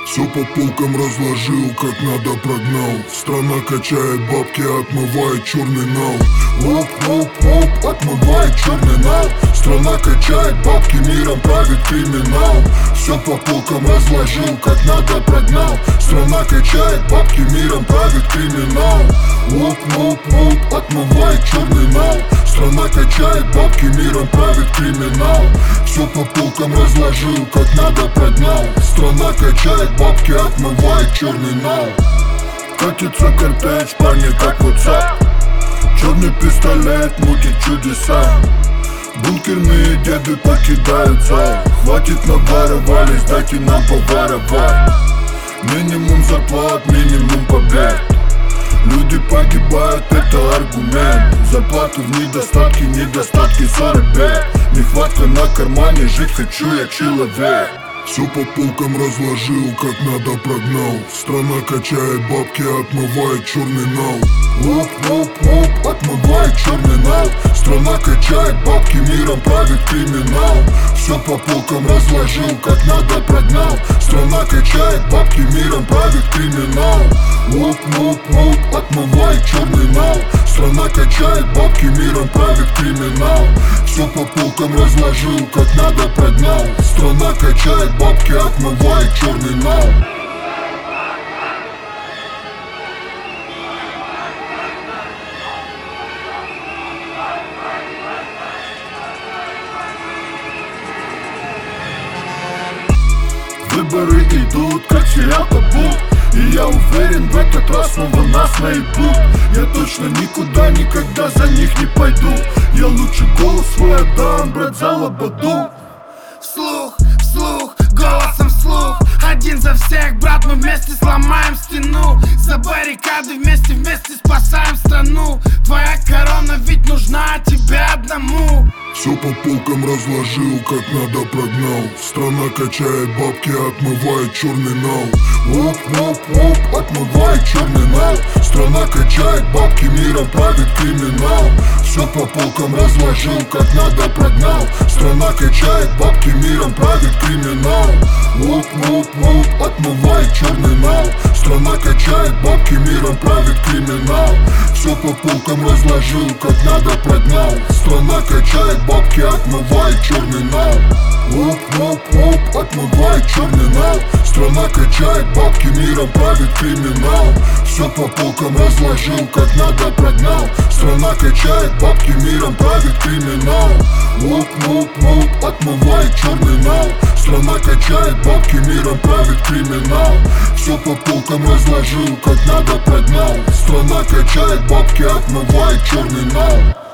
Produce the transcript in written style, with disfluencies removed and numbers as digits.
Все по полкам разложил, как надо прогнал. Страна качает бабки, отмывает черный нал. Оп, отмывает черный нал. Страна качает бабки, миром правит криминал. Все по полкам разложил, как надо прогнал. Страна качает бабки, миром правит криминал. Оп, отмывает черный нал. Страна качает бабки, миром правит криминал. Все по полкам разложил, как надо прогнал. Страна качает бабки, отмывает черный нал. Катится картеч, парни как WhatsApp. Черный пистолет мутит чудеса. Бункерные деды покидают зал. Хватит наворовались, дайте нам поворовать. Минимум зарплат, минимум побед. Люди погибают, это аргумент. Зарплату в недостатке, недостатки 40 бед. Нехватка на кармане, жить хочу я человек. Все по полкам разложил, как надо прогнал. Страна качает бабки, отмывает черный нал. Оп, отмывает черный нал. Страна качает бабки, миром правит криминал. Все по полкам разложил, как надо прогнал. Страна качает бабки, миром правит криминал. Оп, отмывает черный нал. Страна качает бабки, миром правит криминал. Все по полкам разложил, как надо прогнал. Страна качает бабки, отмывает черный нал. Выборы идут, как сериал «Табу». И я уверен, в этот раз снова нас наебут. Я точно никуда никогда за них не пойду. Я лучше голос свой отдам, брат, за лободу. Вслух, голосом вслух. Один за всех, брат, мы вместе сломаем стену. За баррикады вместе спасаем страну. Твоя корона ведь нужна тебе одному. Все по полкам разложил, как надо прогнал. Страна качает бабки, отмывает черный нал. Оп, отмывает черный нал. Страна качает бабки, миром правит криминал. Все по полкам разложил, как надо прогнал. Страна качает бабки, миром правит криминал. Оп, отмывает черный нал. Страна качает бабки, миром правит криминал. Все по полкам разложил, как надо прогнал. Страна качает бабки, отмывает черный нал. Оп, отмывает черный нал. Страна качает бабки, миром правит криминал. Все по полкам разложил, как надо прогнал. Страна качает бабки, миром правит криминал. Оп, отмывает черный нал. Страна качает бабки, миром правит криминал. Все по полкам разложил, как надо прогнал. Страна качает бабки, отмывает черный нал.